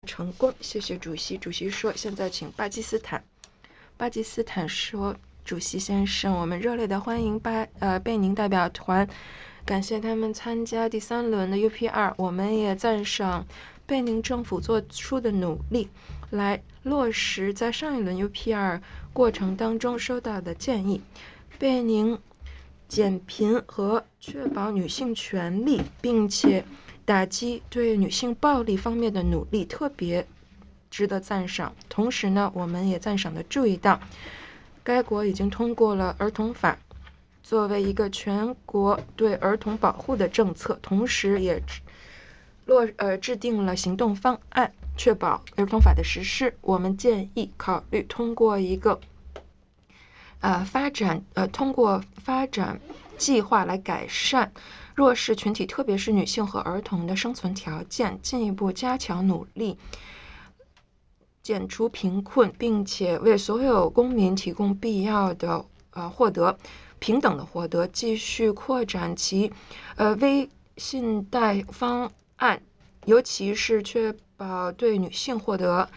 成功，谢谢主席。主席说，现在请巴基斯坦。巴基斯坦说，主席先生，我们热烈的欢迎贝宁代表团，感谢他们参加第3轮的 UPR， 我们也赞赏贝宁政府做出的努力，来落实在上一轮 UPR 过程当中收到的建议。贝宁减贫和确保女性权利，并且打击对女性暴力方面的努力特别值得赞赏。同时呢，我们也赞赏地注意到，该国已经通过了儿童法，作为一个全国对儿童保护的政策，同时也制定了行动方案，确保儿童法的实施。我们建议考虑通过一个通过发展计划来改善弱势群体，特别是女性和儿童的生存条件，进一步加强努力，减除贫困，并且为所有公民提供必要的平等的获得，继续扩展其微信贷方案，尤其是确保对女性获得